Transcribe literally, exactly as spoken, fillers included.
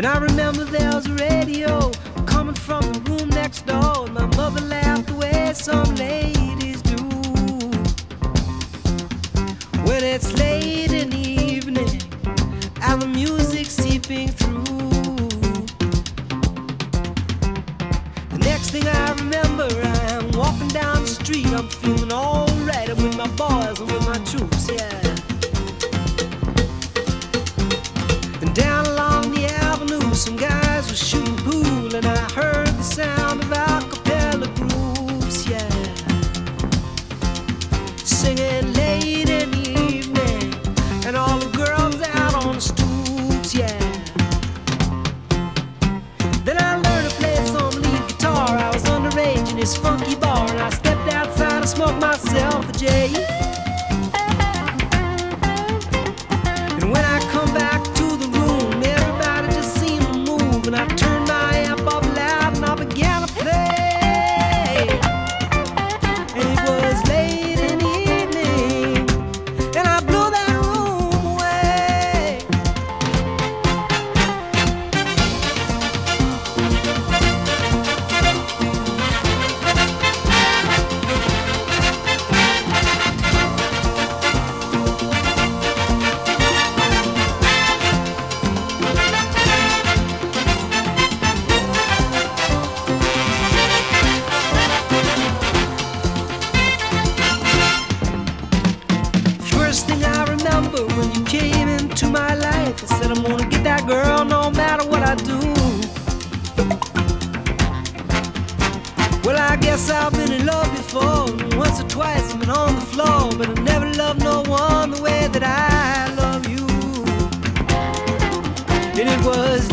And I remember there was a radio coming from the room next door, and my mother laughed the way some ladies do. When it's late in the evening and the music seeping through, the next thing I remember, I am walking down the street. I'm feeling alright. I'm with my boys and with my troops, yeah. And down along the avenue, some guys were shooting pool, and I heard the sound of a cappella groups, yeah, singing late in the evening, and all the girls out on the stoops, yeah. Then I learned to play some lead guitar. I was underage in this funky bar, and I stepped outside and smoked myself a J. And when I come back to the room, everybody just seemed to move, and I turned my amp up loud and I began to play. And it was late in the evening, and I blew that room away. First thing I remember when you came into my life, I said I'm gonna get that girl no matter what I do. Well, I guess I've been in love before. Once or twice I've been on the floor, but I never loved no one the way that I love you. And it was